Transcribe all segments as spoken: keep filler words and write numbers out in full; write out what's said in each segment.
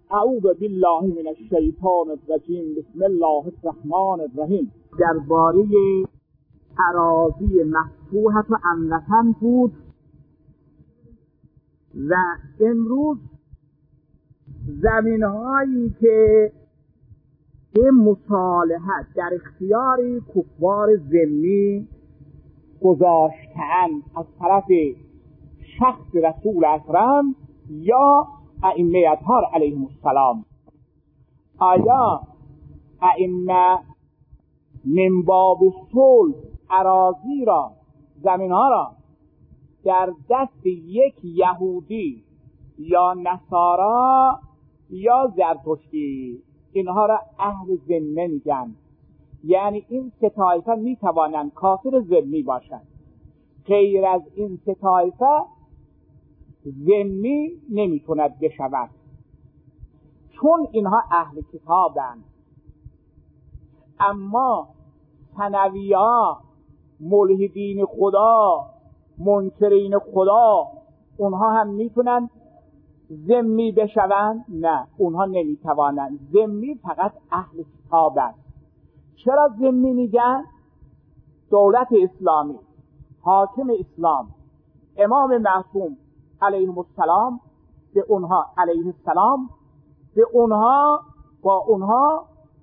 اعوذ بالله من الشیطان الرجیم بسم الله الرحمن الرحیم. درباره اراضی مفتوحة و امنة بود و امروز زمین‌هایی که به مصالحت در اختیار کفار ذمی گذاشته‌اند از طرف شخص رسول اکرم یا ائمه اطهار علیهم السلام، آیا ائمه من باب صلح اراضی را، زمین‌ها را در دست یک یهودی یا نصارا یا زرتشتی، اینها را اهل ذمه میگن؟ یعنی این سه طایفه میتوانند کافر ذمی باشند، غیر از این سه طایفه ذمی نمیتوند بشود، چون اینها اهل کتابند. اما ثنوی‌ها، ملحدین خدا، منکرین خدا، اونها هم میتونن ذمی بشوند؟ نه، اونها نمیتوانند. ذمی فقط اهل کتاب است. چرا ذمی میگن؟ دولت اسلامی، حاکم اسلام، امام معصوم علیه السلام به اونها علیه السلام به اونها با اونها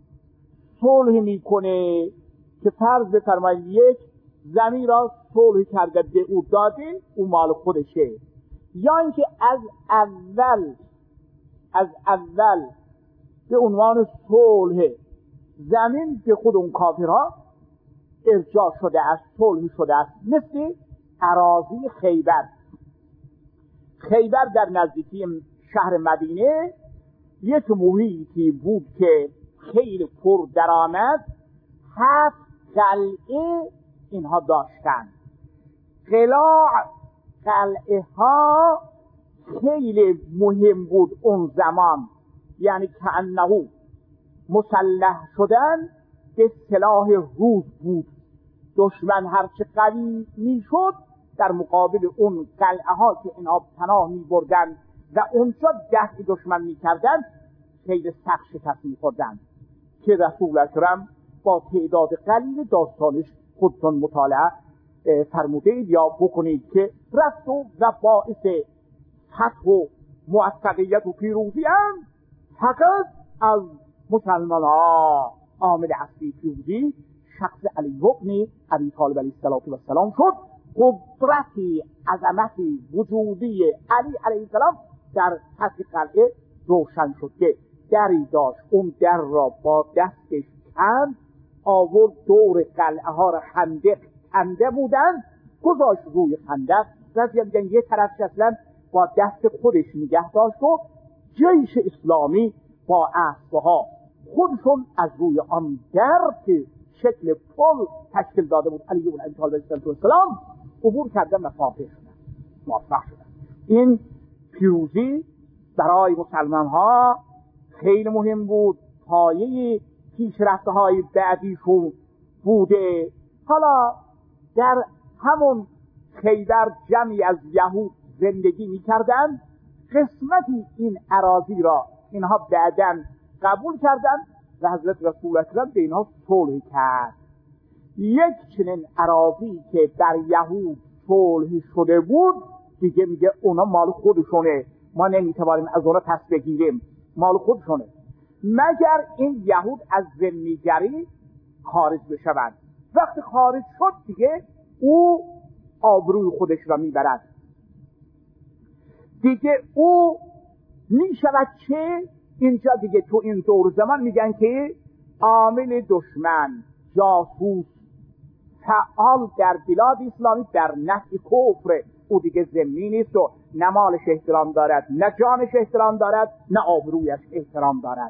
صلح میکنه که فرض بفرمایید یک زمین را صلح کرده به او داده، او مال خودشه، یا اینکه از اول از اول به عنوان صلح زمین به خود اون کافرها ارجاع شده است، صلح شده است. مثل اراضی خیبر. خیبر در نزدیکی شهر مدینه یک محیطی بود که خیلی پر درآمد، هفت قلعه اینها داشتند. قلاع قلعه ها خیلی مهم بود اون زمان، یعنی کأنه مسلح شدن به سلاح روز بود. دشمن هرچه قوی میشد در مقابل اون قلعه ها که اینها پناه می بردن و اونجا دفع دشمن می کردن خیلی سخت شکست می خوردن، که رسول اکرم با تعداد قلیل داستانش خودتون مطالعه فرموده یا بکنید که رفت و باعث فتح و موفقیت و پیروزی هم فقط از مسلمان ها. عامل اصلی پیروزی شخص علی ابن ابی طالب علیه السلام شد. قدرتی، عظمتی وجودی علی علیه السلام در سطح قلعه روشن شد که دری داشت، اون در را با دستش کند، آورد دور قلعه ها را خندق کنده بودن، گذاشت روی خندق، رضی میگن یه طرفش اصلا با دست خودش نگه داشت و جیش اسلامی با اسبها خودشون از روی آن در که شکل پل تشکیل داده بود علی بن ابی طالب علیه السلام عبور کردن و فاتح شدن، موفق شدن. این پیروزی برای مسلمان ها خیلی مهم بود، پایه پیشرفته های بعدیشون بوده. حالا در همون خیبر جمعی از یهود زندگی میکردن، قسمتی این اراضی را اینها بعداً قبول کردن و حضرت رسول اکرم به اینها صلح کرد. یک چنین اراضی که در یهود صلح شده بود دیگه میگه اونا مال خودشونه، ما نمیتوانیم از اونا پس بگیریم، مال خودشونه، مگر این یهود از ذمیگری خارج بشوند. وقتی خارج شد دیگه او آبروی خودش را میبرد، دیگه او میشود چه؟ اینجا دیگه تو این دور زمان میگن که عامل دشمن، جاسوس، فعال در بلاد اسلامی در نفع کفر، او دیگه ذمی نیست و نه مالش احترام دارد، نه جانش احترام دارد، نه آبرویش احترام دارد،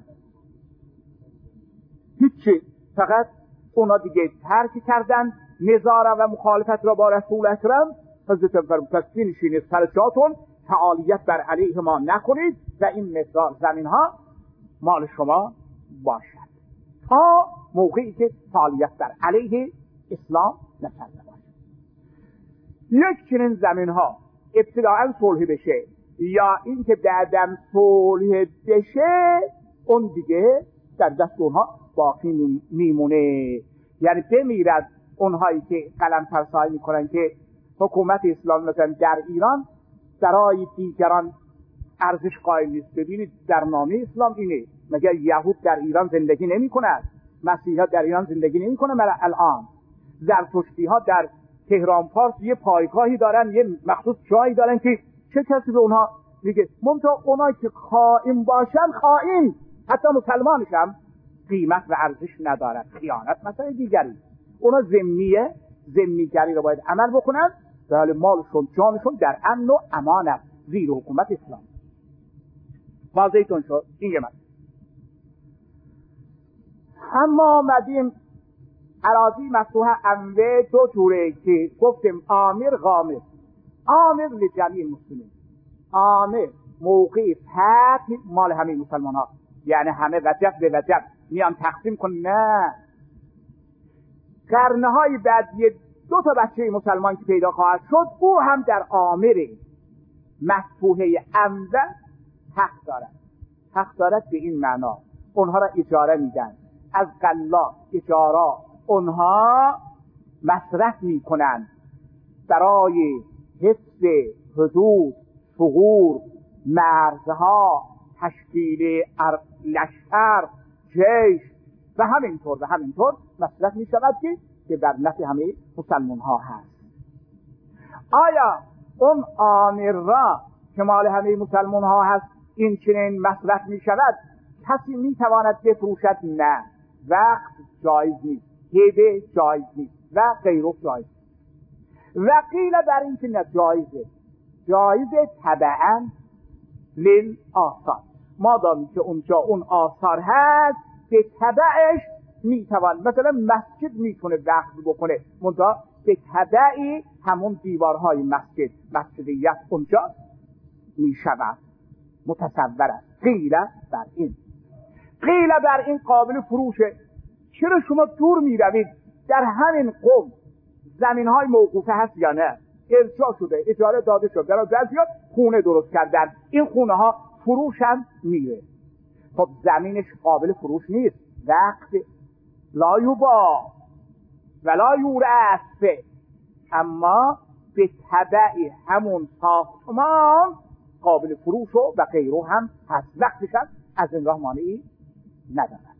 هیچی. فقط اونا دیگه ترک کردن نظاره و مخالفت را با رسول اکرم. حضرت فرمود پس بنشینید سر جاتون، فعالیت بر علیه ما نکنید و این مقدار زمین ها مال شما باشد تا موقعی که فعالیت بر علیه اسلام نکرده باشد. یک چنین زمین ها ابتداعا صلح بشه، یا اینکه بعدم صلح بشه، اون دیگه در دست اونها باقی میمونه. یعنی بمیرد اونهایی که قلم ترسایی میکنن که حکومت اسلام مثلا در ایران برای دیگران ارزش قائل نیست. ببینید در نامه اسلام اینه، مگر یهود در ایران زندگی نمی کنند؟ مسیحی ها در ایران زندگی نمی کنند؟ مگر الان زرتشتی ها در تهران پارس یه پایگاهی دارن، یه مخصوص جایی دارن که چه کسی به اونها میگه؟ ممتا اونایی که خائن باشن، خائن حتی مسلمانش هم قیمت و ارزش ندارد. خیانت مثلا دیگری، اونا ذمیه، ذمیگری رو باید عمل بکنن، در حال مالشون جانشون در امن و امان است زیر حکومت اسلام. واضحتون شد این یه مطلب. اما آمدیم اراضی مفتوحه انواع دو جوره که گفتیم آمر غامر. آمر لجمیع المسلمین، آمر موقع فتح مال همه مسلمان ها، یعنی همه وجب به وجب میان تقسیم کن. نه، قرنه های بعد یه دو تا بچه مسلمان که پیدا خواهد شد، او هم در آمر مفتوحه انواع حق دارد. حق دارد به این معنا اونها را اجاره میدن، از غلا اجاره اونها مصرف میکنن برای حفظ حدود، ثغور، مرزها، تشکیل لشکر، جیش و همینطور و همینطور مصرف میشود که که در نفع همه مسلمان ها هست. آیا اون آمر را که مال همه مسلمان ها هست این چنین مصرف می شود کسی می تواند بفروشد؟ نه، وقت جایز نیست، هبه جایز نیست و غیره جایز. و قیل بر این که نه جایزه، جایزه تبعاً لیل آثار، مادامی که اونجا اون آثار هست به تبعش می توان، مثلا مسجد میتونه وقف بکنه، منتها به تبعی همون دیوارهای مسجد مسجدیت اونجا می شود متصور است. قیل بر این، قیل بر این قابل فروشه. چرا شما دور می روید؟ در همین قوم زمین های موقوفه هست یا نه؟ ارجاع شده، اجاره داده شد، برای بعضیا خونه درست کردن، این خونه ها فروش هم میره. خب زمینش قابل فروش نیست، وقت لا یوبا ولا یورث، اما به تبع همون ساختمان قابل فروش و غیره هم هست، وقتش هم از این راه مانعی ندارد.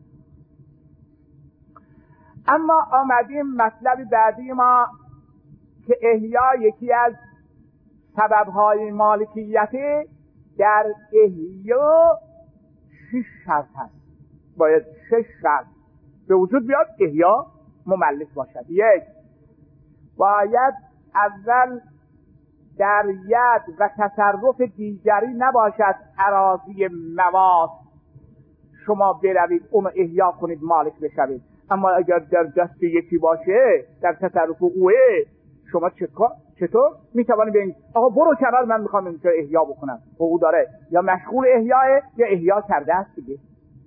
اما آمدیم مطلب بعدی ما که احیا یکی از سببهای مالکیت، در احیا شش شرط هست، باید شش شرط به وجود بیاد احیا مملک باشد. یک، باید اول در ید و تصرف دیگری نباشد اراضی مواد شما بروید اونو احیا کنید مالک بشوید. اما اگر در دست یکی باشه، در تصرف اوه، شما چطور چطور میتوانی بگید آقا برو کنار، من میخوام اینجا احیا بکنم، او داره یا مشغول احیاه یا احیا کرده است دیگه.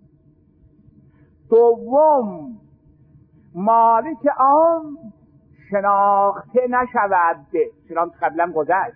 دوم، مالک آن شناخته نشود، چنان قبلا گذشت،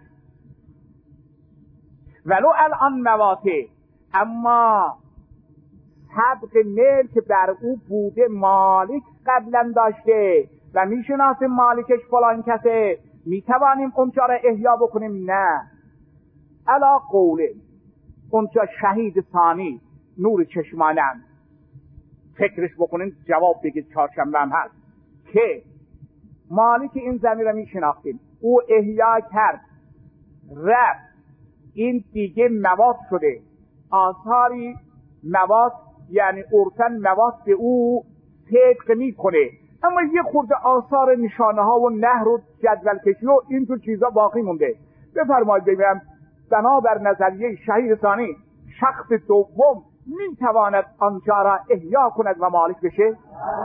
ولو الان مواته، اما سبق ملک بر او بوده، مالک قبلا داشته و میشناسیم مالکش فلان کسه، میتوانیم اونجا را احیا بکنیم؟ نه. علا قوله، اونجا شهید ثانی نور چشمانم، فکرش بکنین جواب بگید، چهارشنبه هم هست که مالک این زمین را میشناختیم، او احیا کرد، رفت، این دیگه مواد شده، آثاری مواد یعنی ارتن مواد به او صدق میکنه، اما یه خورده آثار نشانه ها و نهر و جدول کشی و اینجور چیزا باقی مونده. بفرمایید ببینم بنابر نظریه شهید ثانی شخص دوم میتواند آنجا را احیا کند و مالک بشه؟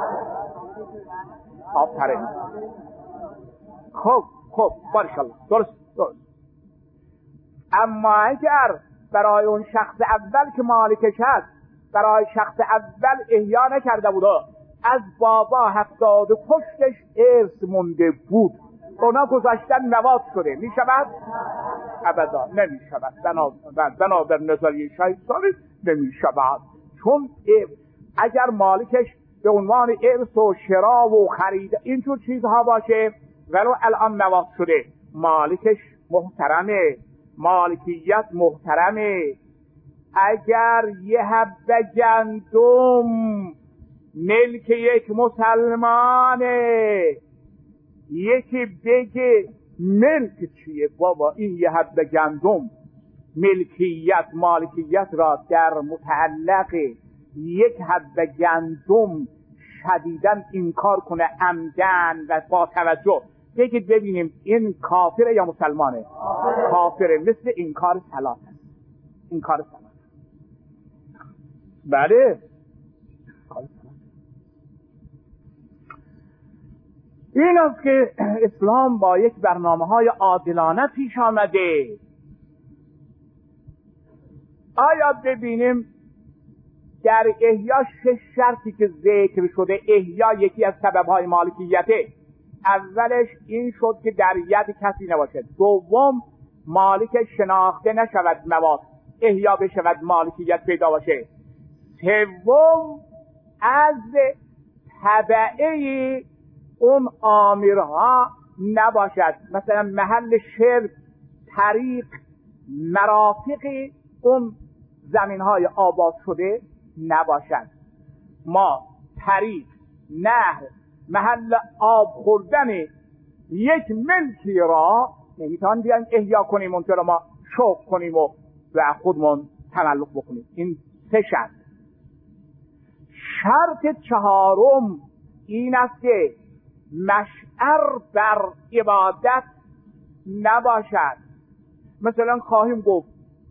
آفرین. خب خب بارکالله، درست درست. اما اگر برای اون شخص اول که مالکش هست، برای شخص اول احیا نکرده بود، از بابا هفتاد و پشتش ارث مونده بود، اونا گذاشتن مواد شده، می شود؟ ابدا نمی شود. بنابر نظریه شهید صادق نمی شود، چون اگر مالکش به عنوان ارث و شرا و خرید اینجور چیزها باشه ولو الان مواد شده، مالکش محترمه، مالکیت محترمه. اگر یه حبه گندم ملک یک مسلمانه، یکی بگه ملک چیه؟ بابا این یه حبه گندم ملکیت مالکیت را در متعلق یک حبه گندم شدیداً انکار کنه عمدن و با توجه، بگید ببینیم این کافره یا مسلمانه؟ کافره. مثل انکار صلات است. انکار صلات. بله این است که اسلام با یک برنامه‌های عادلانه پیش آمده. آیا ببینیم در احیا شش شرطی که ذکر شده، احیا یکی از سبب‌های مالکیته. اولش این شد که در ید کسی نباشد. دوم مالک شناخته نشود، مواد احیا بشود، مالکیت پیدا باشه. سوم از تبعه اون آمیرها نباشد، مثلا محل شرک، طریق، مرافق اون زمین‌های آباد شده نباشد. ما طریق، نهر، محل آب خوردن یک ملکی را نمیتوان بیان احیا کنیم، اونجا ما شوق کنیم و به خودمون تملک بکنیم. این سه شرط. شرط چهارم این است که مشعر بر عبادت نباشد. مثلا خواهیم گفت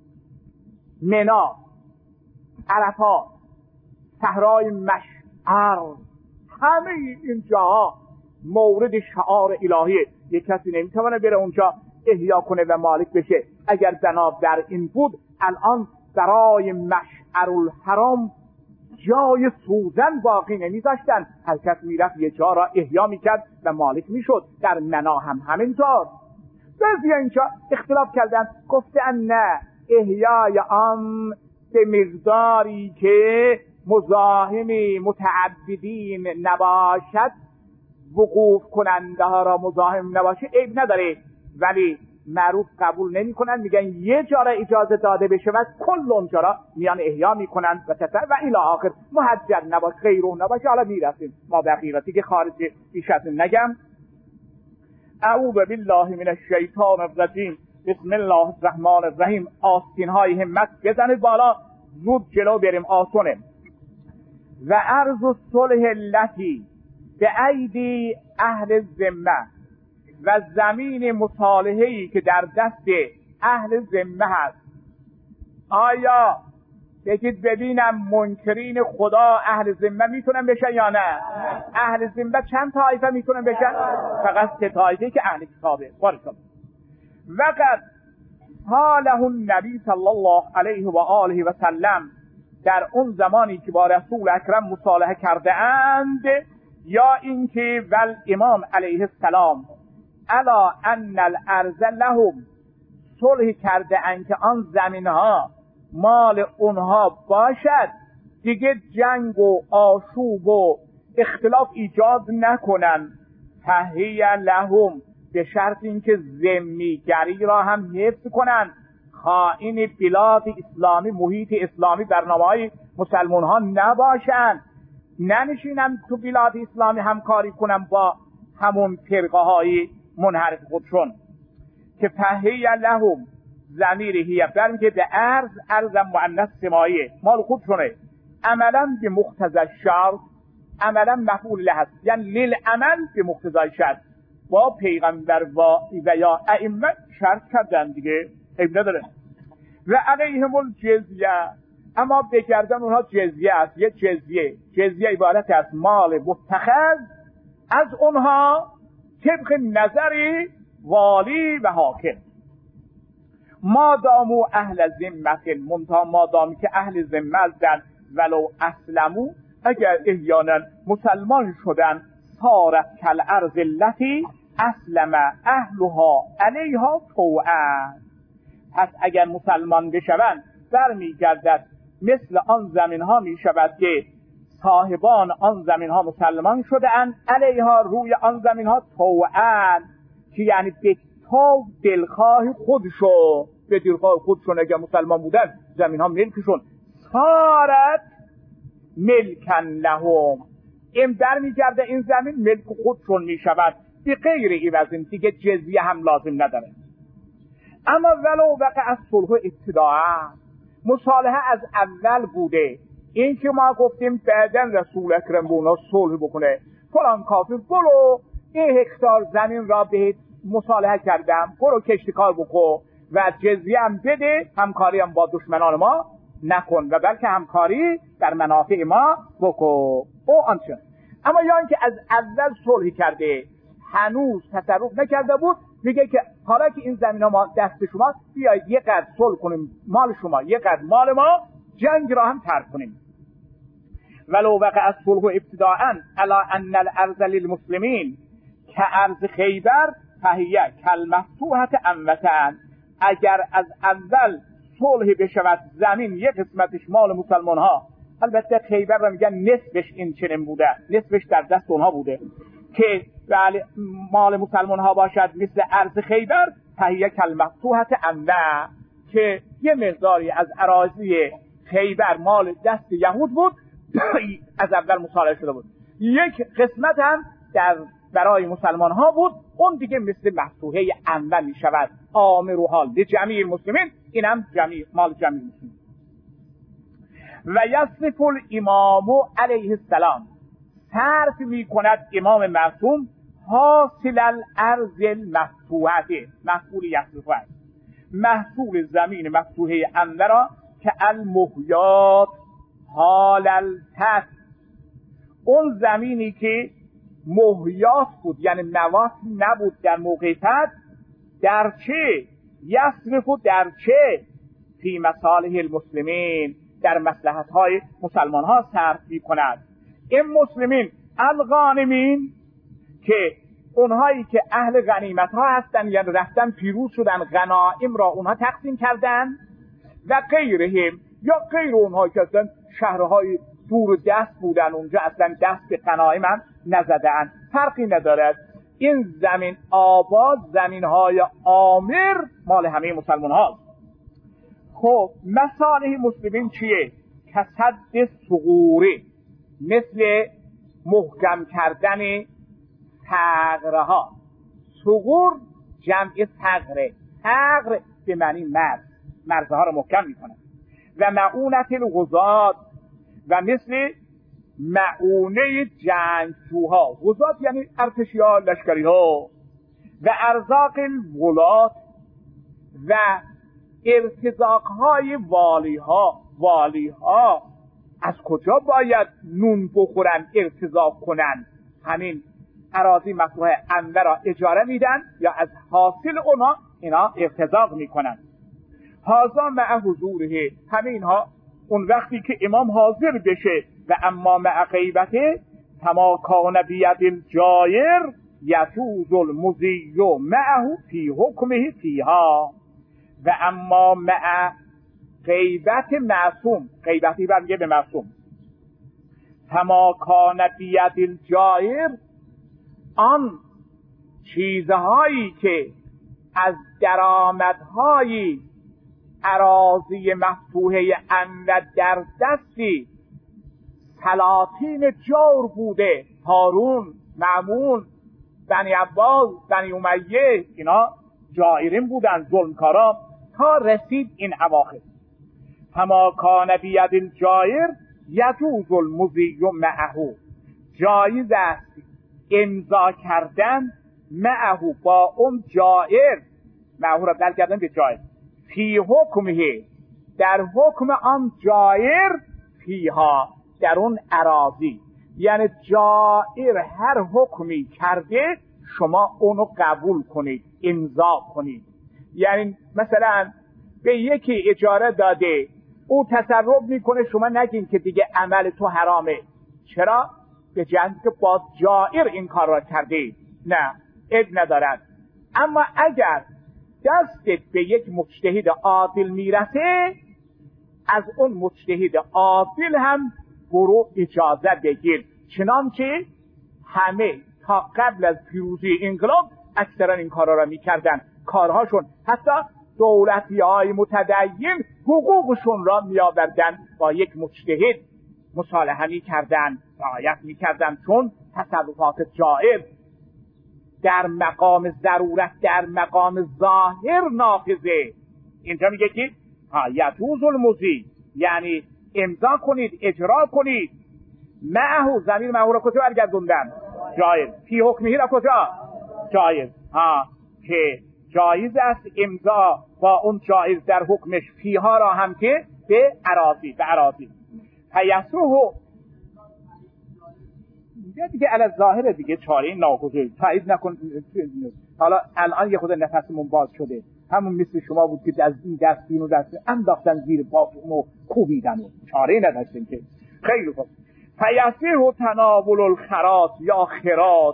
منا، عرفات، صحرای مشعر، همه این جاها مورد شعار الهیه. یک کسی نمیتونه بره اونجا احیا کنه و مالک بشه. اگر بنا در این بود الان برای مشعر الحرام جای سوزن باقی نمیذاشتن، هر کس میرفت یه جا را احیا میکرد و مالک میشد. در منا هم همینطور. بعضی اینجا اختلاف کردن، گفتن نه، احیای آن به مقداری که مزاحم متعبدین نباشد، وقوف کننده ها را مزاحم نباشه، عیب نداره، ولی معروف قبول نمی کنن، میگن یه جا را اجازه داده بشه و کل اونجا را میان احیا میکنن و تطر و الی آخر. محجر نباشه، غیره نباشه. حالا میرسیم ما بقیراتی که خارج بیش از نگم. اعوذ بالله من الشیطان الرجیم. بسم الله الرحمن الرحیم. آستین های همت بزنید بالا، زود جلو بریم، آسونه. و ارض الصلح التي به ایدی اهل ذمه، و زمین مصالحه‌ای که در دست اهل ذمه هست. آیا بگید ببینم منکرین خدا اهل ذمه میتونن بشن یا نه؟ اهل ذمه چند طایفه میتونن بشن؟ فقط سه طایفه که اهل کتابه. بارکالله. وقد حاله النبی صلی الله علیه و آله و سلم، در اون زمانی که با رسول اکرم مصالحه کرده اند، یا اینکه ول امام علیه السلام الا ان الارض لهم، صلح کرده اند که آن زمین ها مال اونها باشد، دیگه جنگ و آشوب و اختلاف ایجاد نکنن. فهی لهم، به شرط اینکه ذمیگری را هم حفظ کنن، خائن بلاد اسلامی، محیط اسلامی، برنامه‌های مسلمان ها نباشن، ننشینن تو بلاد اسلامی همکاری کنن با همون فرقه های منحرف خودشون. که فهی لهم، ضمیر هی برمی که به ارز، ارز مؤنث سمایه، مال خودشونه. عملا به مقتضی الشرط، عملا مفعول له است، یعنی للعمل به مقتضی شرط. با پیغمبر و, و یا ائمه شرط کردن دیگه، عیب نداره. و علیهم الجزیه، اما بگردن اونها جزیه است. یه جزیه، جزیه عبارت از مال متخذ از اونها طبق نظر والی و حاکم. ما دامو اهل ذمه، منتها ما دامی که اهل ذمه هستند، ولو اسلمو، اگر احیانا مسلمان شدن، صارت کل ارض التي اسلم اهلها علیها طوعا، پس اگر مسلمان بشوند برمیگردد مثل آن زمین ها می شود که صاحبان آن زمین ها مسلمان شده اند، علیها روی آن زمین ها طوعا، که یعنی به تو دلخواه خودشو به دلخواه خودشون اگر مسلمان بودن زمین ها ملکشون صارت ملکن لهم، این برمیگرده این زمین ملک خودشون می شود به غیر ایوزین، دیگه جزیه هم لازم نداره. اما ولو وقع از صلح ابتداء، مصالحه از اول بوده، این که ما گفتیم بعداً رسول اکرم بونا صلح بکنه، فلان کافر برو یه هکتار زمین را بهت مصالحه کردم، برو کشتکار بکن و جزیه هم بده، همکاری هم با دشمنان ما نکن و بلکه همکاری در منافع ما بکن او آنچه. اما یا اینکه از اول صلح کرده هنوز تصرف نکرده بود، میگه که حالا که این زمین ها ما دست شما، بیایید یک قدر صلح کنیم مال شما، یک قدر مال ما، جنگ را هم ترک کنیم. ولو وقع الصلح ابتداء علی ان الارض للمسلمین که ارض خیبر فهیه کالمفتوحة اموة، اگر از اول صلح بشود زمین یک قسمتش مال مسلمان ها، البته خیبر را میگن نصفش این چنین بوده، نصفش در دست اونها بوده، که ولی مال مسلمان ها باشد مثل ارض خیبر فهیه کالمفتوحة اموة، که یه مقداری از اراضی خیبر مال دست یهود بود از اول مصالحه شده بود، یک قسمت هم در برای مسلمان ها بود، اون دیگه مثل مفتوحه اموة می شود، آمر حال لجمیع المسلمین، اینم جمیع مال جمیع مسلمین. و یصرف الامام علیه السلام، صرف می کند امام معصوم حاصل الارض المفتوحه، مفعول یصرف است، محصول زمین مفتوحه اموة را که المحیات حال التس، اون زمینی که محیات بود یعنی موات نبود در موقع فتح، در چه یصرف و در چه فی مصالح المسلمین، در مصلحت های مسلمان ها صرف می کند. این مسلمین الغانمین که اونهایی که اهل غنیمت ها هستن، یعنی رفتن پیروز شدن، غنایم را اونها تقسیم کردن، و غیرهم یا غیر اونها که اصلا شهرهای دور دست بودن اونجا اصلا دست به غنایم هم نزدن، فرقی ندارد. این زمین آباد، زمین های آمر مال همه مسلمان هاست. خب مصالح مسلمین چیه؟ کسد صغوره، مثل محکم کردن ثغره ها. صغور جمع ثغره، ثغر به معنی مرز، مرزها رو محکم میکنه. و معونت الغزات، و مثل معونه جنگجوها، غزات یعنی ارتشی ها، لشکری ها. و ارزاق الولات، و ارتزاق های والی ها. والی ها از کجا باید نون بخورن ارتزاق کنن؟ همین اراضی مفتوحه اموة را اجاره میدن یا از حاصل اونا اینا ارتزاق میکنن. هازا مع حضوره، همه اینها اون وقتی که امام حاضر بشه. و اما مع غیبته کما کان بید الجایر یجوز المضی معه فی حکمه فیها. و اما مع غیبت معصوم، غیبتی برمیگه به معصوم، کما کان بید الجایر، آن چیزهایی که از درآمدهای اراضی مفتوحه اموة در دستی سلاطین جور بوده، هارون، مأمون، بنی عباس، بنی امیه، اینا جائرین بودن، ظلمکارا، تا رسید این اواخر. کما کان بید الجایر یجوز المضی معه، جایز است امضا کردن معه با اون جائر، معه را برگردن به جائر، فی حکمه در حکم آن جائر، فیها در اون اراضی. یعنی جائر هر حکمی کرده شما اونو قبول کنید، امضا کنید. یعنی مثلا به یکی اجاره داده، او تصرف میکنه، شما نگین که دیگه عمل تو حرامه. چرا؟ به جهت که با جائر این کار را کرده. نه، عیب ندارد. اما اگر دستت به یک مجتهد عادل میرسه، از اون مجتهد عادل هم برو اجازه بگیر، چنانچه همه تا قبل از پیروزی انقلاب اکثرا این کارا را میکردن. کارهاشون حتی دولتی های متدین حقوقشون را میآوردن، با یک مجتهد مصالحه میکردن، رعایت میکردن، چون تصرفات جائر در مقام ضرورت در مقام ظاهر نافذه. اینجا میگه که یجوز المضی، یعنی امضا کنید، اجرا کنید. معه، ضمیر معه را کجا برگردوندن؟ جایز. فی حکمه را کجا؟ جایز. ها که جایز است امضا با اون جایز در حکمش، فیها را هم که به اراضی به اراضی فیسوه دیگه علی ظاهر دیگه چاره ناگزیر. تایید نکن. حالا الان یه خود نفسمون باز شده، همون مثل شما بود که از این دست اینو دست انداختن زیر باطون و کوبیدن و چاره نداشتن که. خیلی خوب. فیسیح تناول الخراج یا خراج،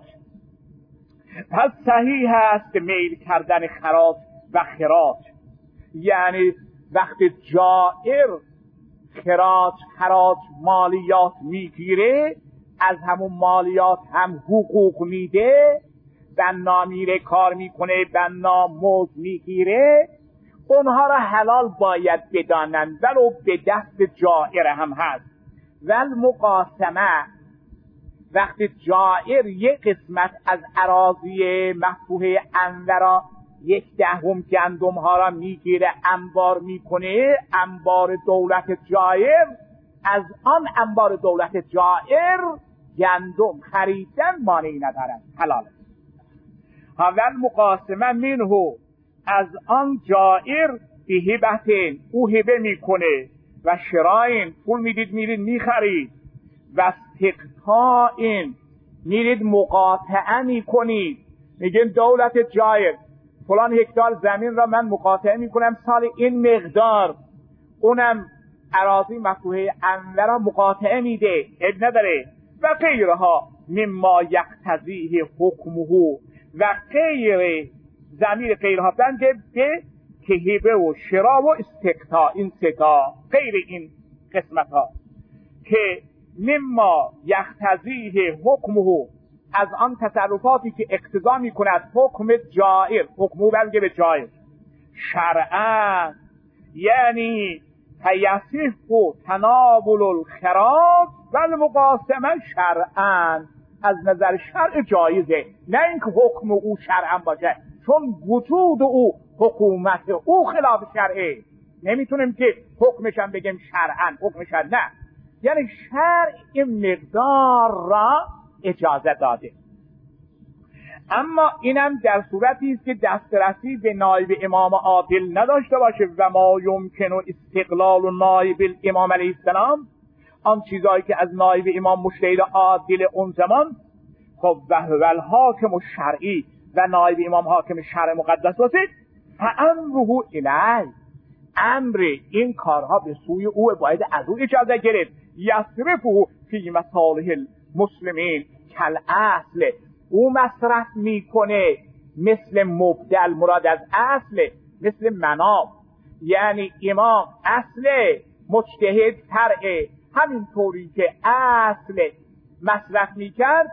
پس صحیح هست میل کردن خراج و خراج، یعنی وقتی جائر خراج خراج مالیات میگیره، از همون مالیات هم حقوق میده، بنا میره کار میکنه، بنا موز میگیره، اونها را حلال باید بدانند ولو به دست جائر هم هست. ول مقاسمه، وقتی جائر یک قسمت از اراضی مفتوحه انورا یک دهم گندم ها را میگیره انبار میکنه، انبار دولت جائر، از آن انبار دولت جائر گندم خریدن مانعی ندارد، حلاله. ول مقاسمه منه، از آن جائر به هبتین، او هبه میکنه، و شراین، پول میدید میرید میخرید، و استقطاعین، میرید مقاطعه میکنید، میگن دولت جائر فلان هکتار زمین را من مقاطعه میکنم سال این مقدار، اونم اراضی مفتوحه انور را مقاطعه میده، اب نداره. و غیرها مما یقتضیه حکمه، و غیر ضمیر غیرها بنده به که هبه و شرا و استقطاع، این ستا غیر این قسمت ها که مما یقتضیه حکمه، از آن تصرفاتی که اقتضا می کند حکم جائر، حکمو بلگه به جائر شرعا، یعنی فیصح و تناول الخراج و المقاسمه شرعا، از نظر شرع جایزه، نه اینکه حکم او شرعا باشه، چون وجود او حکومت او خلاف شرعه، نمیتونیم که حکمش هم بگیم شرعا، حکمش نه، یعنی شرع این مقدار را اجازه داده. اما اینم در صورتی است که دسترسی به نایب امام عادل نداشته باشه. و ما یمکن استقلال نایب الامام علیه السلام، آن چیزایی که از نایب امام مجتهد عادل اون زمان، خب و هو الحاکم الشرعی، و نایب امام حاکم شرع مقدس باشه، فامره الیه، امر این کارها به سوی او، باید از او اجازه گرفت. یصرفه فی مصالح المسلمین کل اصل، او مصرف میکنه مثل مبدل، مراد از اصل مثل مناب، یعنی امام اصل، مجتهد فرع، همین طوری که اصل مصرف میکرد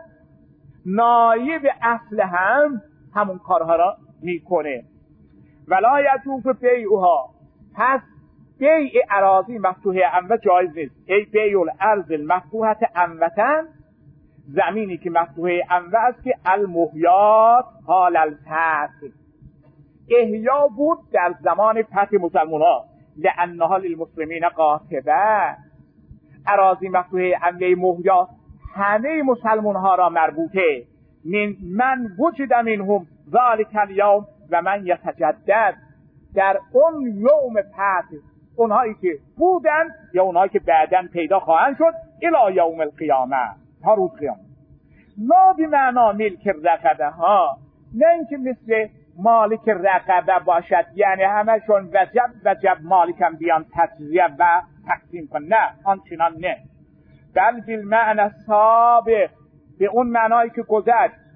نایب اصل هم همون کارها را میکنه. ولا یجوز بیعها، پس بیع اراضی مفتوحه انوه جایز نیست. ای بیع الارض المفتوحه انوتن، زمینی که مفتوحه انوه است که المحیات حال الفتح، احیا بود در زمان فتح مسلمان ها، لانها للمسلمین قاطبه، اراضی مفتوحه انوه محیا همه مسلمان ها را مربوطه. من من وجد منهم ذالک الیوم و من یتجدد، در اون یوم فتح اونهایی که بودن یا اونهایی که بعداً پیدا خواهند شد الی یوم القیامه، تا روز قیامت. لا بمعنی ملک رقبه ها، نه اینکه مثل مالک رقبه باشد، یعنی همشون وجب وجب مالکم بیان تجزیه و تقسیم کن، نه آنچنان نه، بل بالمعنی سابق، به اون معنایی که گذشت.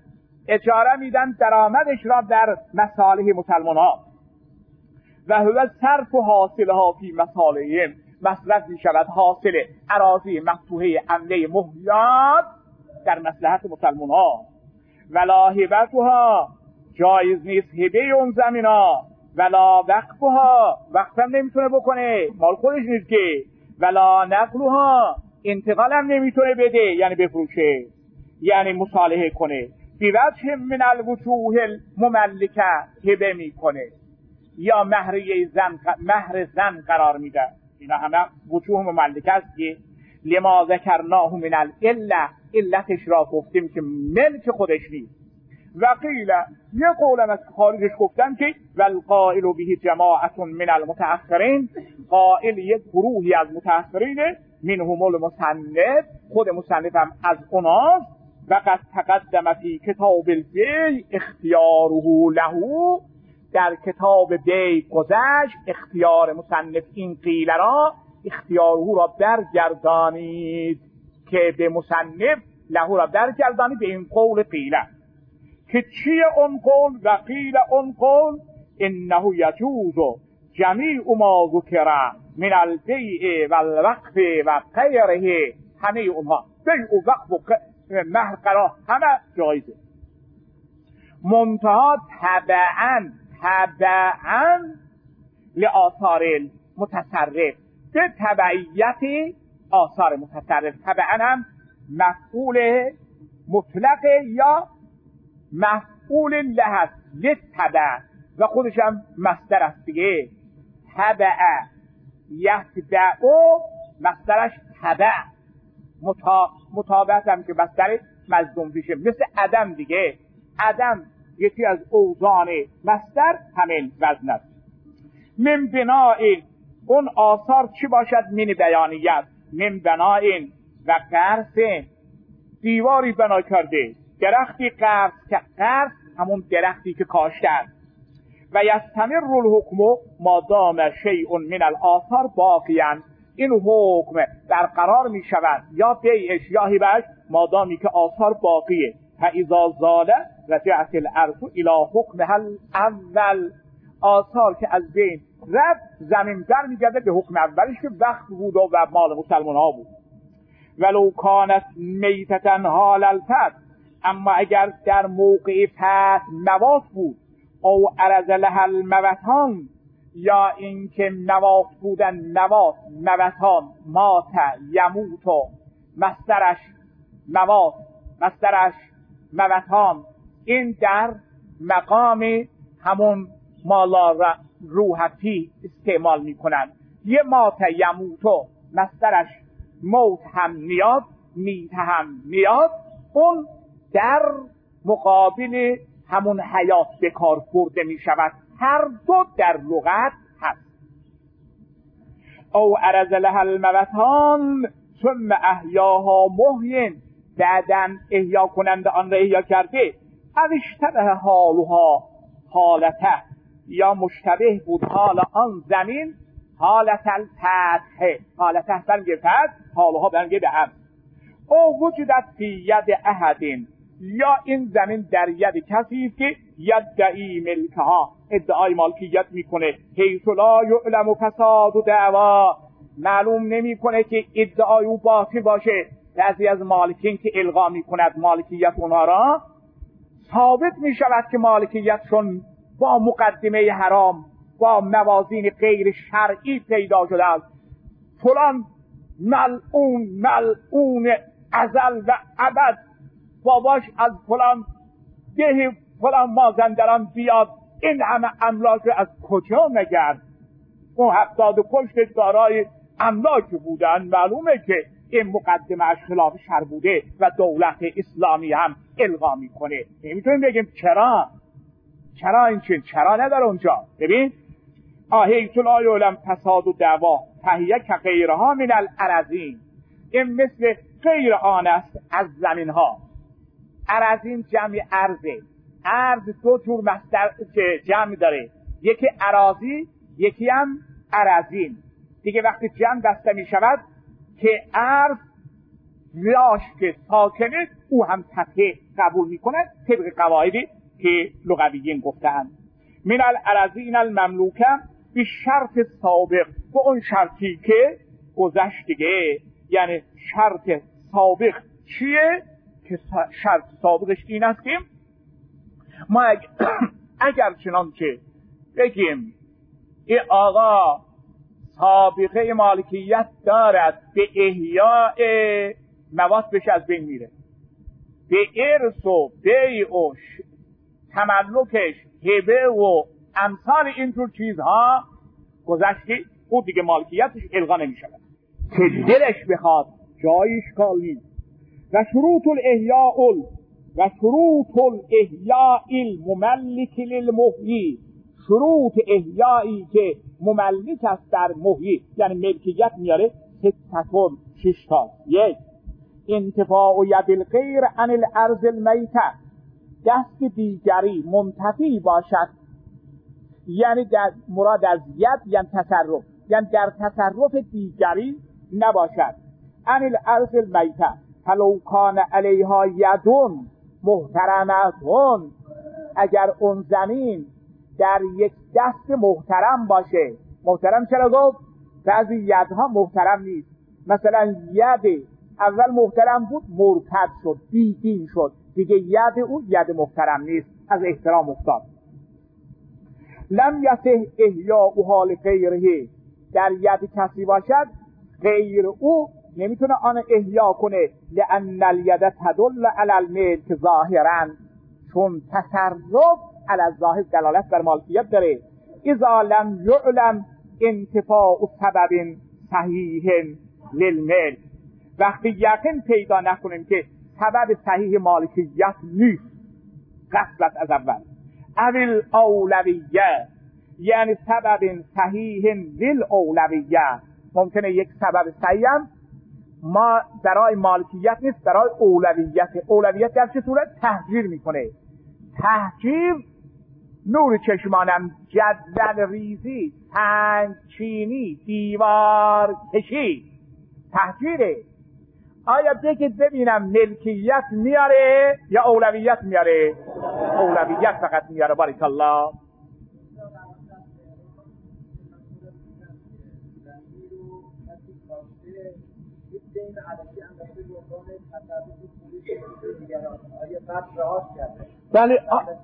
اجاره میدن درآمدش را در مصالح مسلمان ها و هو صرف و حاصل ها فی مصالحهم، مصرف می شود حاصل اراضی مفتوحه امنه مهیات در مصلحت مسلمان ها. ولا هبتها، جایز نیست هبه اون زمین ها، ولا وقفها، وقفم نمیتونه بکنه، مال خودش نیست که، ولا نقلها، انتقال هم نمیتونه بده یعنی بفروشه، یعنی مصالحه کنه. بی وجه من الوجوه المملکه هبه میکنه یا مهریه زن مهر زن قرار میده. اینا همه وجوه مملکه است که لما ذکرناه من العله، علتش را گفتیم که ملک خودش نیست. و قیل، یه قولم از خارجش گفتن که والقائل به جماعت من المتأخرین، قائل یک گروهی از متأخرین، منهم المصنف، خود مصنف هم از اوناست. و قد تقدم فی کتاب البیع اختیاره له، در کتاب بیع گذشت اختیار مصنف این قیل را، اختیاره را برگردانید که به مصنف له را برگردانید به این قول قیله که چیه اون قول؟ و قیل اون قول انه یجوز جمیع ما ذکر من البیع و الوقف و غیره، همه اونها بیع و وقف و مهر قرار همه جایزه، منتها تبعاً تبعاً لآثار المتصرف، به تبعیت آثار متصرف. تبعاً هم مفعول مطلق یا مفعول له است، لتبع، و خودش هم مصدر است دیگه. تبع یتبع، مصدرش تبع، متا... متابعت هم که مصدر مصدوم میشه، مثل عدم دیگه. عدم یکی از اوزان مصدر همین وزن است. من بناء، اون آثار چی باشد؟ من بیانیت، من بناء و قرص، دیواری بنا کرده، درختی قرص که قرص همون درختی که کاشته است. و یستمر الحکم ما دام شیء من الاثار باقیاً، این حکم برقرار می شود یا بیعش یا هبهش مادامی که آثار باقیه. فاذا زال رجعت الارض الی حکمها الاول، آثار که از بین رفت زمین در میگرده به حکم اولش که وقت بود و مال مسلمان ها بود. ولو کانت میتتن حال الفتح، اما اگر در موقع فتح موات بود، او عرض لها الموتان، یا اینکه موات بودن موات موتان، مات یموت، مصدرش موات مصدرش موتان، این در مقام همون مالا روحتی استعمال میکنن. یه مات یموت مصدرش موت هم نیاد، میت هم نیاد، اون در مقابل همون حیات به کار برده می شود. هر دو در لغت هست. او عرض لها الموتان ثم احیاها محین، بعدن احیا کننده آن را احیا کرده. او اشتبه حالها حالته، یا مشتبه بود حال آن زمین حالت الفتح، حالته برنگه فتح، حالها برنگه به هم. او وجودت فی ید احدین، یا این زمین در ید کسی که یدعی ملکها، ادعای مالکیت میکنه، حیث لا یعلم فساد و دعوا، معلوم نمیکنه که ادعای او باطل باشه. بعضی از مالکین که الغا میکند مالکیت اونها را، ثابت میشود که مالکیتشون با مقدمه حرام، با موازین غیر شرعی پیدا شده است. فلان ملعون ملعون ازل و ابد، باباش از فلان ده فلان مازندران بیاد، این همه املاک از کجا نگرد؟ اون هفتاد و پشت دارای املاک بودن، معلومه که این مقدمه اش خلاف شر بوده و دولت اسلامی هم الغا میکنه. نمیتونیم بگیم چرا چرا این چیز چرا نداره اونجا. ببین آهیت لا یعلم فساد و دعوا فهیه که غیرها من الارضین، این مثل غیر آن است از زمین ها. ارضین جمع ارزه، ارض دو جور مصدر جمع داره، یکی اراضی یکی هم ارضین دیگه. وقتی جمع بسته می شود که ارض راش که ساکنه او هم فتحه قبول میکنن طبق قواعدی که لغویین گفتن. من الارضین المملوکه به شرط سابق، به اون شرطی که گذشت دیگه. یعنی شرط سابق چیه؟ که شرط سابقش این است که ما اگر, اگر چنانچه بگیم این آقا سابقه مالکیت دارد، به احیاء مواد بشه از بین میره، به ارث و بیع و تملکش هبه و امثال اینطور چیزها گذشتی، او دیگه مالکیتش الغا نمیشه که دلش بخواد، جای اشکال نیست. و شروط الاحیاء و شروط الاحیاء المملک للمحیی، شروط احیایی که مملک است در محیی یعنی ملکیت میاره ستتون شش تا. یک، انتفاع ید الغیر عن الارض المیته، دست دیگری منتفی باشد، یعنی در مراد از ید یعنی تصرف، یعنی در تصرف دیگری نباشد. عن الارض المیته فلو کان علیها یدون محترمتون، اگر اون زمین در یک دست محترم باشه. محترم چرا گفت؟ بعضی یدها محترم نیست. مثلا ید اول محترم بود مرتد شد بیدین شد دیگه ید اون ید محترم نیست، از احترام افتاد. لم یصح احیاؤها لغیره، در ید کسی باشد غیر او نمیتونه آن احیا کنه. لأن الید تدل علی الملک ظاهرا، چون تصرف علی الظاهر دلالت بر مالکیت داره. اذا لم یعلم انتفاع سبب صحیح للملک، وقتی یقین پیدا نکنیم که سبب صحیح مالکیت نیست غفلت از اول. اول اولویه یعنی سبب صحیح للاولویه، ممکنه یک سبب صحیح هم ما برای مالکیت نیست، برای اولویت. اولویت در چه صورت؟ تهجیر میکنه. تهجیر نور چشمانم، جدول ریزی، سنگ چینی، دیوار کشی، تهجیره. آیا بگید ببینم ملکیت میاره یا اولویت میاره؟ اولویت فقط میاره. بارک الله. بله.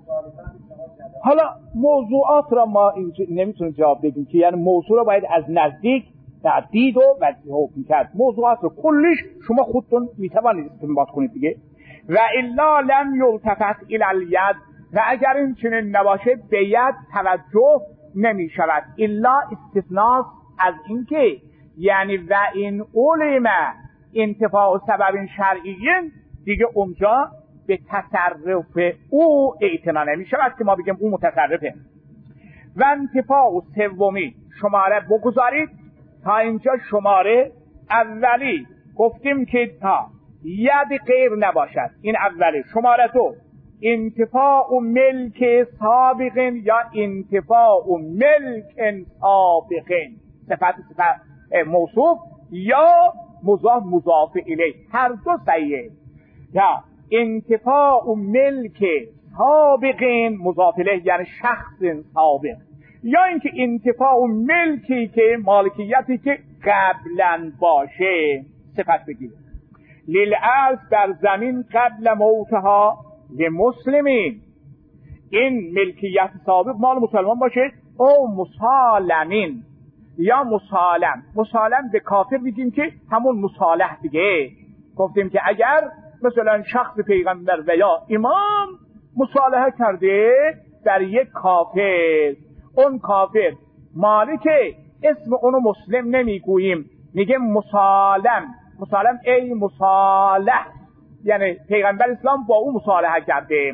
حالا موضوعات را ما نمیتونیم جواب بدیم که یعنی موضوع را باید از نزدیک دید و وجه حکم کرد. موضوعات رو کلش شما خودتون میتوانید استنباط کنید دیگه. و الا لم یلتفت الی الید، و اگر این چنین نباشه به ید توجه نمی شود. الا استثناء از این که یعنی و این علم انتفاع سبب شرعیین، دیگه اونجا به تصرف او اعتنا نمی شود که ما بگیم او متصرفه. و انتفاع سومی شماره بگذارید تا اینجا شماره اولی گفتیم که تا ید غیر نباشد، این اولی. شماره دو انتفاع ملک سابقین یا انتفاع ملک سابقین، صفت صفت موصوف یا مضاف مضاف الیه، هر دو صحیحه. یا انتفاع ملک سابقین مضاف الیه یعنی شخص سابق، یا اینکه انتفاع ملکی که مالکیتی که قبلا باشه صفت بگیره. للارض بر زمین قبل موتها لمسلمین، این ملکیت سابق مال مسلمان باشه. او مسالمین یا مسالم. مسالم به کافر میگیم که همون مصالح دیگه. گفتیم که اگر مثلا شخص پیغمبر و یا امام مصالحه کرده در یک کافر، اون کافر مالکه، اسم اونو مسلم نمیگوییم، میگه مسالم. مسالم ای مصالح، یعنی پیغمبر اسلام با او مصالحه کرده.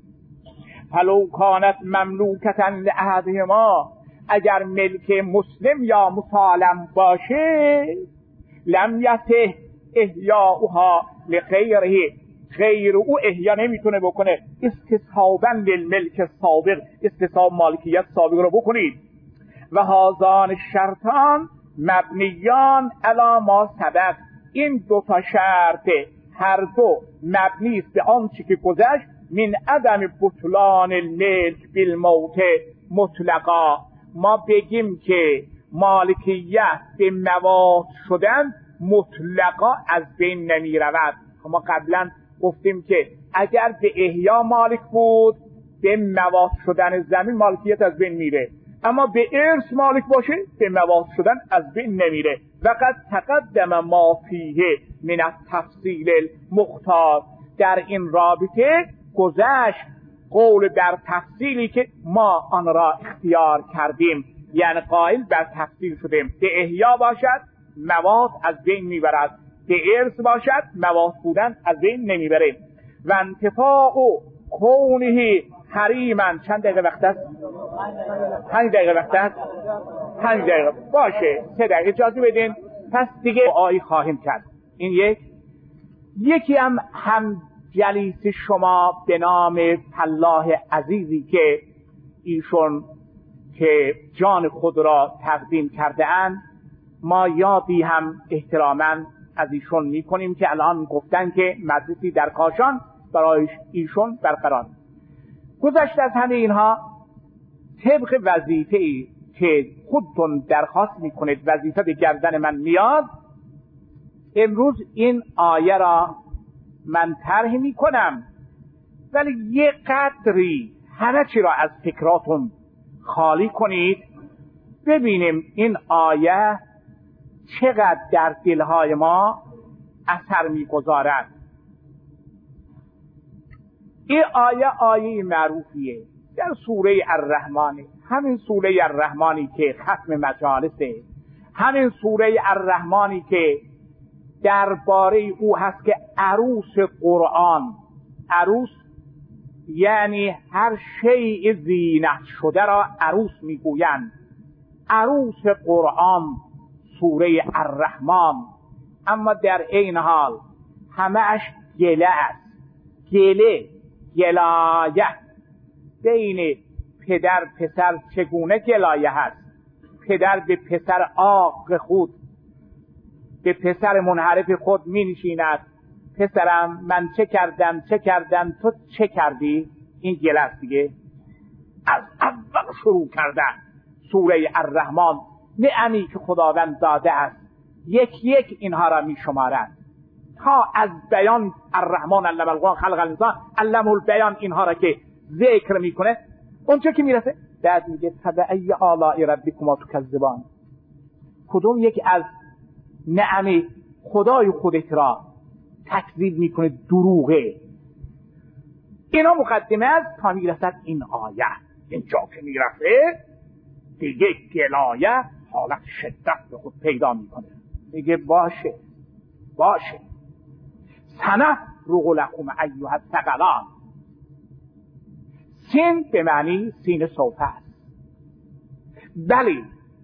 فلو کانت مملوکتا لأحدهما، اگر ملک مسلم یا مسالم باشه، لم یصح احیاؤها لغیره، غیر او احیا نمیتونه بکنه. استصحابا للملک سابق، استصحاب مالکیت سابق رو بکنید. و هازان شرطان مبنیان علی ما سبق، این دو تا شرط هر دو مبنی است به آنچه که گذشت من عدم بطلان الملک بالموت مطلقا. ما بگیم که مالکیت به موات شدن مطلقا از بین نمی رود. ما قبلا گفتیم که اگر به احیا مالک بود به موات شدن زمین مالکیت از بین میره، اما به ارث مالک باشه به موات شدن از بین نمیره. وقد تقدم ما فیه من التفصیل المختار. در این رابطه گذشت قول در تفصیلی که ما آن را اختیار کردیم، یعنی قائل بر تفصیل شدیم. به احیا باشد موات از بین میبرد، به ارث باشد موات بودن از بین نمیبره. و انتفاع کونه حریمن. چند دقیقه وقت است؟ پنج دقیقه وقت است؟ پنج دقیقه باشه، سه دقیقه اجازه بدین، پس دیگه آیی خواهیم کرد. این یک یکی هم هم جلیس شما به نام فلاح عزیزی که ایشون که جان خود را تقدیم کرده اند، ما یادی هم احتراما از ایشون میکنیم که الان گفتن که مدرسی در کاشان برای ایشون برقرار. گذشته از همه اینها طبق وظیفه‌ای که خودتون درخواست میکنید وظیفه به گردن من میاد، امروز این آیه را من طرح میکنم، ولی یه قدری همه چی را از فکراتون خالی کنید، ببینیم این آیه چقدر در دلهای ما اثر میگذارد. این آیه آیه معروفیه در سوره الرحمن، همین سوره الرحمنی که ختم مجالسه، همین سوره الرحمنی که درباره او هست که عروس قرآن، عروس یعنی هر شیء زینت شده را عروس میگویند، عروس قرآن سوره الرحمن. اما در این حال همه‌اش گله است، گله، گلایه بین پدر پسر. چگونه گلایه هست؟ پدر به پسر عاق خود، به پسر منحرف خود می نشیند، پسرم من چه کردم چه کردم تو چه کردی؟ این گله است دیگه. از اول شروع کردن سوره الرحمن، نعمی که خداوند داده است یک یک اینها را می شمارد تا از بیان الرحمن علم القرآن خلق الانسان علمه البیان اینها را که ذکر میکنه، اونجا که میرسه بعد میگه فبأی آلاء ربکما تکذبان. کدوم یک از نعم خدای خودت را تکذیب میکنه؟ دروغه. اینا مقدمه است تا میرسد این آیه. اینجا که میرسه دیگه گلایه حالت شدت به خود پیدا میکنه، میگه باشه باشه سنفرغ لکم ایها الثقلان. سین به معنی سین صوفه است. بلی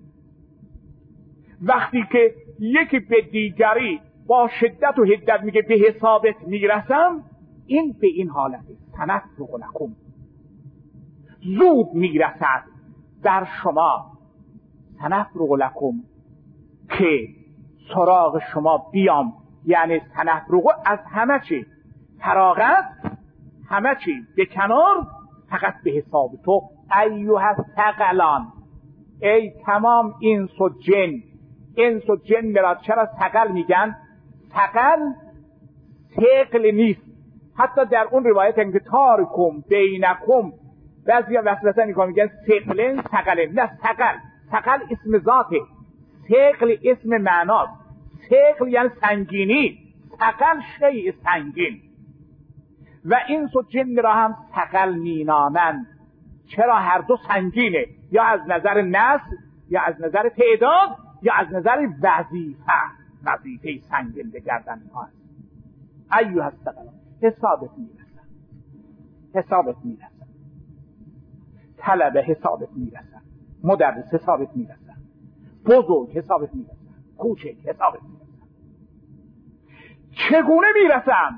وقتی که یکی به دیگری با شدت و حدت میگه به حسابت میرسم، این به این حالته سنفرغ لکم، زود میرسد در شما، سنفرغ لکم که سراغ شما بیام، یعنی سنفرغ از همه چی فراغت، همه چی به کنار، فقط به حساب تو ایها الثقلان، ای تمام انس و جن. انس و جن را چرا ثقل میگن؟ ثقل ثقل نیست. حتی در اون روایت هم که تارکم بینکم، بعضی وسوسه میکنن میگن ثقلن ثقلن. نه، ثقل ثقل اسم ذاته، ثقل اسم معناست. ثقل یعنی سنگینی، ثقل شیء سنگین. و انس و جن را هم ثقل مینامند. چرا؟ هر دو سنگینه، یا از نظر نسل، یا از نظر تعداد، یا از نظر وظیفه. وظیفه سنگین به گردن اینها است. ایها الثقلان، حسابت میرسن، حسابت میرسن، طلب حسابت میرسن، مدرس حسابت میرسن، بزرگ حسابت میرسن، کوچک حسابت میرسن. چگونه میرسن؟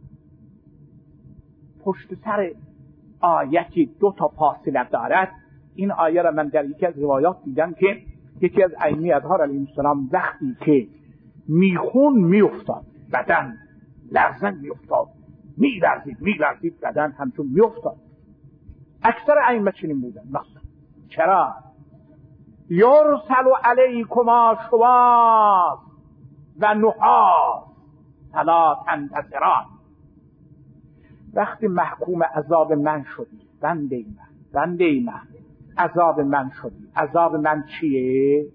پشت سر آیتی دو تا فاصله دارد. این آیه را من در یکی از روایات دیدم که یکی از ائمه اطهار علیهم السلام وقتی که میخون میافتاد، بدن لرزن میافتاد، میلرزید میلرزید بدن همچون میافتاد. اکثر ائمه چنین بودن. مثلا چرا؟ یرسل علیکما شواظ و نحاس فلا تنتصران. وقتی محکوم عذاب من شدی، بنده من بنده من عذاب من شدی، عذاب من چیه؟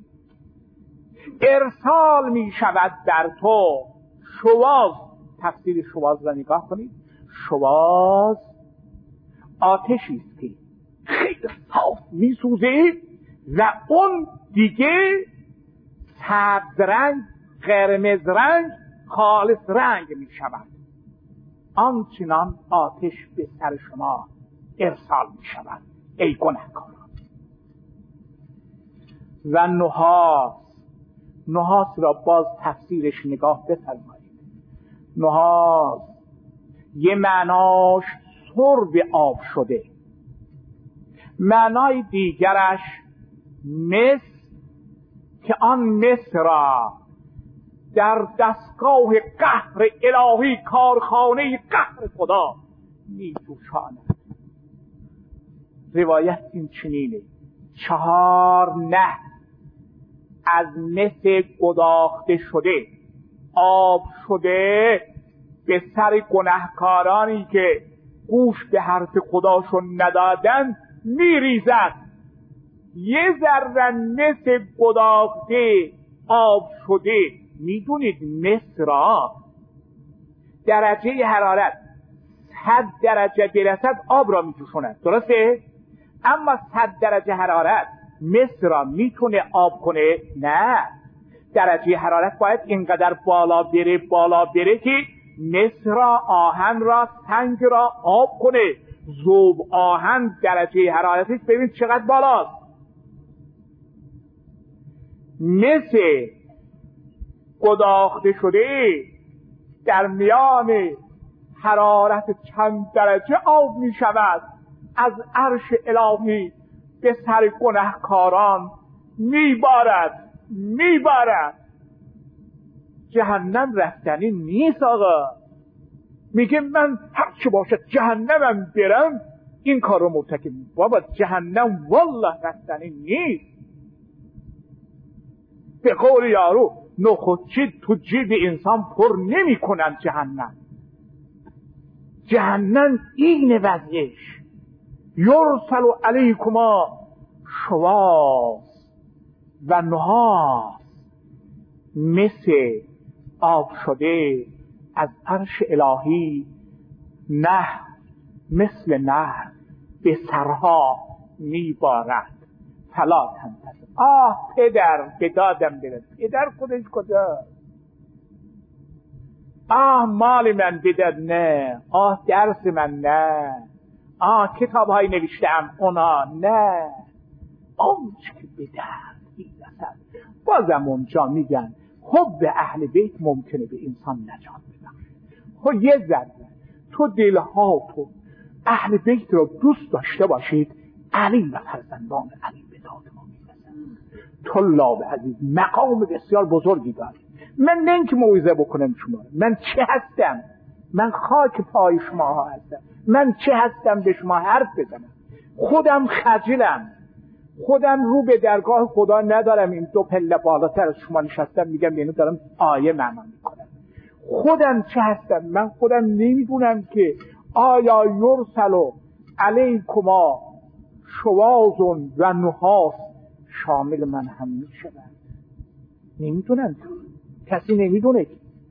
ارسال می شود در تو شواظ. تفسیر شواظ را نگاه کنید. شواظ آتشی است که خیلی صاف می سوزه و اون دیگه سبز رنگ، قرمز رنگ، خالص رنگ می شود. آنچنان آتش به سر شما ارسال می شود ای گناهکاران. و نحاس، نحاس را باز تفسیرش نگاه بفرمایید. نحاس یه معناش سرب آب شده، معنای دیگرش مس که آن مس را در دستگاه قهر الهی، کارخانه قهر خدا می جوشاند. روایت این چنینه: چهار نه از مس گداخته شده، آب شده به سر گناهکارانی که گوش به حرف خداشون ندادن میریزد. یه ذره مس گداخته آب شده، میدونید مس را درجه حرارت صد درجه برسد آب را میجوشاند، درسته؟ اما صد درجه حرارت مس را میتونه آب کنه؟ نه، درجه حرارت باید اینقدر بالا بره بالا بره که مس را، آهن را، سنگ را آب کنه. ذوب آهن درجه حرارتش ببین چقدر بالاست. مس گداخته شده در میان حرارت چند درجه آب می شود، از عرش الهی به سر گناهکاران می بارد می بارد. جهنم رفتنی نیست آقا. میگه من هر چه باشد جهنمم برم این کار رو مرتکب. بابا جهنم والله رفتنی نیست. به قول یارو نخودچی تو جیب انسان پر نمی کنن جهنم. جهنم این وضعش. یرسل علیکما شواظ و نحاس، مثل آب شده از عرش الهی، نه مثل نه به سرها میبارد. فلا تنتصر. آه پدر به دادم برد. پدر خودش کجا؟ آه مال من بدد، نه. آه درس من، نه. آه کتاب های نوشتم اونا، نه. اون چه که بدرد میرسد. بازم اونجا میگن حب اهل بیت ممکنه به انسان نجات ببخشه. خب یه ذره تو دلها تو اهل بیت رو دوست داشته باشید، علی و فرزندان علی به داد ما میرسن. طلاب عزیز مقام بسیار بزرگی دارید. من نه اینکه موعظه بکنم شما، من چه هستم؟ من خاک پای شما ها هستم. من چه هستم به شما حرف بزنم؟ خودم خجلم، خودم رو به درگاه خدا ندارم. این دو پله بالاتر از شما نشستم میگم یعنی دارم آیه معنا میکنم. خودم چه هستم؟ من خودم نمیدونم که آیا یرسلو علیکما شواظ و نحاس شامل من هم میشود؟ نمیدونم، کسی نمیدونه.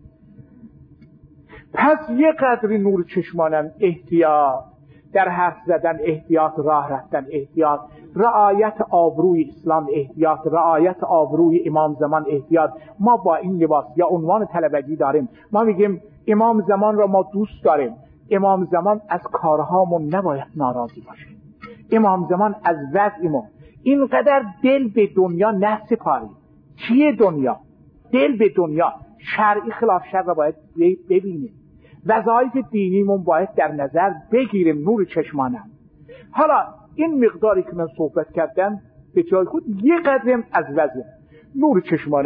پس یه قدری نور چشمانم احتیاط در حرف زدن، احتیاط راه رفتن، احتیاط رعایت آبروی اسلام، احتیاط رعایت آبروی امام زمان، احتیاط. ما با این لباس یا عنوان طلبگی داریم، ما میگیم امام زمان را ما دوست داریم. امام زمان از کارهامون نباید ناراضی باشه. امام زمان از وضعمون. اینقدر دل به دنیا نسپاریم. چیه دنیا؟ دل به دنیا. شرعی خلاف شر را باید ببینیم. وظایف دینیمون باید در نظر بگیریم. نور چشمانم. حالا این مقداری که من صحبت کردم به جای خود یه قدرم از وضع نور چشمانم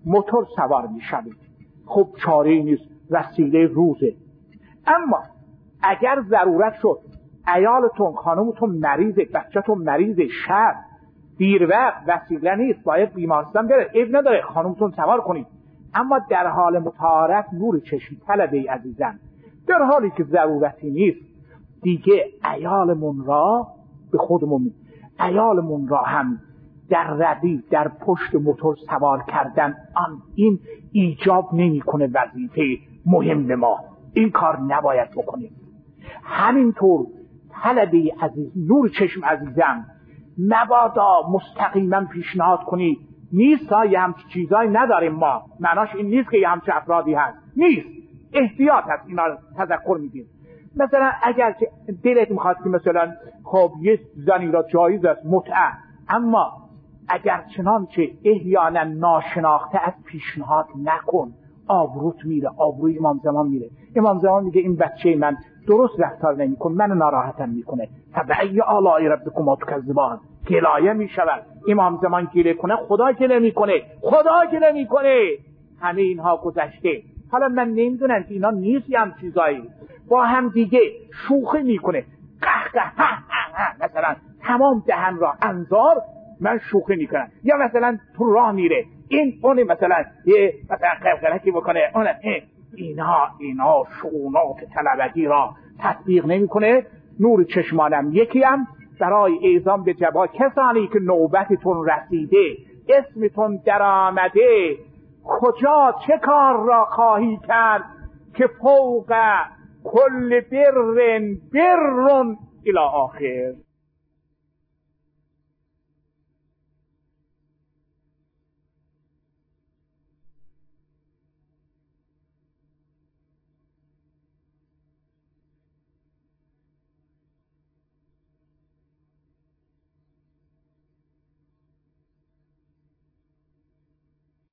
موتور سوار میشوید. خب چاره ای نیست، وسیله روزه. اما اگر ضرورت شد، عیالتون، خانومتون مریضه، بچه‌تون مریضه، شب دیر وقت، وسیله نیست، باید بیمارستان بره، عیب نداره خانومتون سوار کنید. اما در حال متعارف نور چشم طلبه عزیزم، در حالی که ضرورتی نیست دیگه عیالمون را به خودمون، عیالمون را هم در ردیف در پشت موتور سوار کردن، آن این ایجاب نمیکنه وظیفه مهم ما، این کار نباید بکنیم. همینطور طلبه عزیز، نور چشم عزیزم، مبادا مستقیما پیشنهاد کنید نیست ها، یه همچه چیزایی نداریم ما، معناش این نیست که یه همچه افرادی هست، نیست، احتیاط هست، اینا رو تذکر میدیم. مثلا اگر دلت میخواد که مثلا خب یه زنی را جایز است متعه، اما اگر چنانچه احیانا ناشناخته از پیشنهاد نکن، آبروت میره، آبروی امام زمان میره. امام زمان میگه این بچه من درست رفتار نمیکنه، منو ناراحتم میکنه، فبأی آلاء ربکما تکذبان، گلایه میشود. امام زمان گله کنه، خدا گله میکنه، خدا گله میکنه. همه اینها گذشته. حالا من نمیدونم که اینا نیست هم چیزایی، با هم دیگه شوخی میکنه، قهقه ها ها، مثلا تمام دهن را انظار من شوخی میکنم، یا مثلا تو راه میره این اون مثلا یه مثلا قلقلکی بکنه اون، اینا اینا شؤونات طلبگی را تطبیق نمیکنه. نور چشمانم یکی هم برای اعزام به جواب کسانی که نوبتتون رسیده، اسمتون در آمده، کجا چه کار را خواهی کرد که فوق کل بر بر الی آخر.